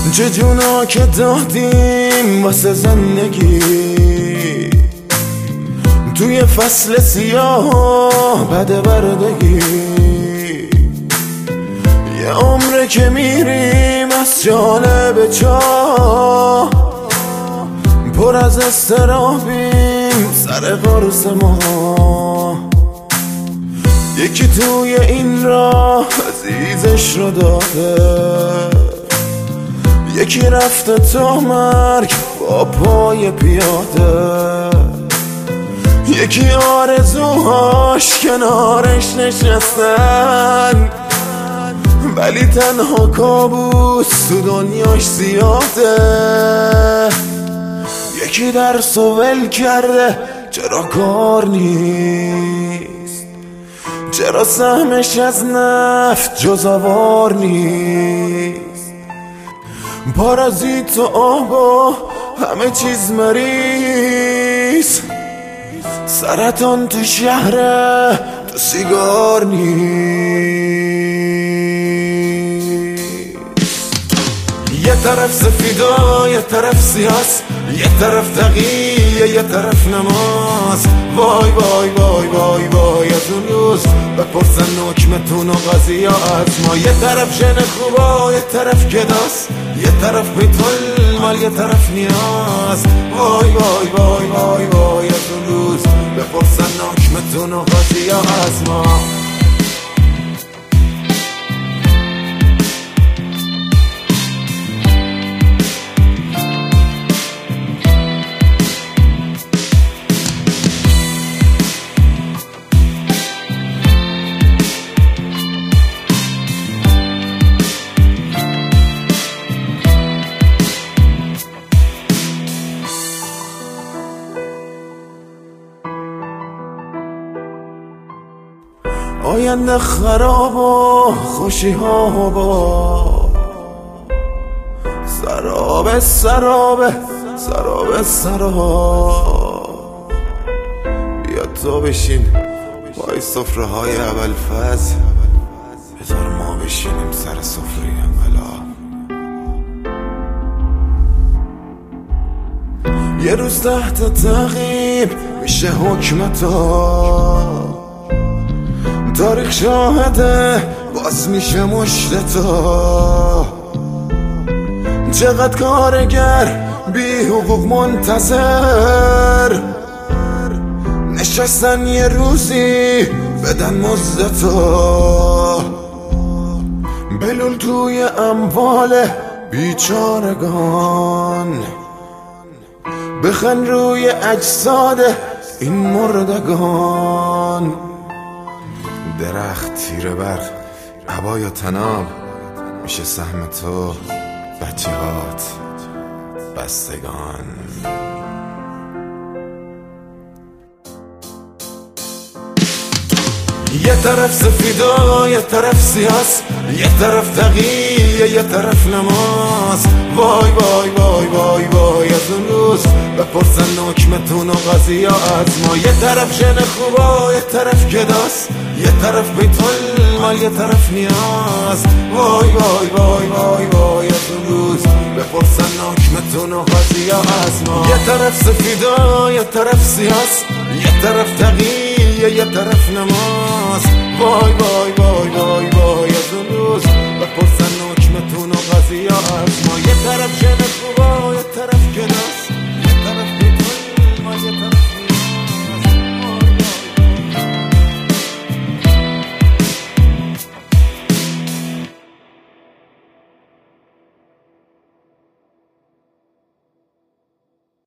چه جونا که دادیم واسه زندگی توی فصل سیاه بده بردگی. یه عمره که میریم از جانب چاه، پر از استرابیم سر قرص ما. یکی توی این راه عزیزش رو داده، یکی رفته تا مرگ با پای پیاده، یکی آرزوهاش کنارش نشستن، ولی تنها کابوس تو دنیاش زیاده. یکی درس و ول کرده چرا کار نیست، چرا سهمش از نفت جز آوار نیست. پارازیت و آبا همه چیز مریض، سرطان تو شهره تو سیگار نیست. یه طرف سفیدا یه طرف سیاست، یه طرف تقیه یه طرف نماز. وای وای وای وای وای از اون روز بپرسن حکمتون و قضیه از ما. یه طرف ژن خوبا یه طرف گداست، یه طرف بیتول مال یه طرف نیاز. وای وای وای وای وای از اون روز بپرسن حکمتون و قضیه از ما. آینده خراب و خوشی ها با سراب سراب سراب سراب. بیا تو بشین پای سفره های اول فز، بذار ما بشینیم سر سفره انقلاب. یه روز تحت تعقیب میشه حکمتا، تاریخ شاهده باز میشه مشتتا. چقدر کارگر بی حقوق منتظر نشستن یه روزی بدن مزدتا. بلول توی اموال بیچارگان، بخن روی اجساد این مردگان. درخت تیره بر عبای و تناب میشه سهم تو بچه‌هات بستگان. یه طرف سفیدا یه طرف سیاست، یه طرف تقیه یه طرف نماز. وای وای وای وای وای از اون روز بپرسن حکمتون و قضیه از ما. یه طرف ژن خوبا یه طرف گداست، یه طرف بیتول مال یه طرف نیاز. وای وای وای وای وای از اون روز بپرسن حکمتون و قضیه از ما. یه طرف سفیدا یه طرف سیاست، یه طرف تقیه یه طرف نماز. وای وای وای وای وای از اون روز بپرسن حکمتون و قضیه از ما. یه طرف ژن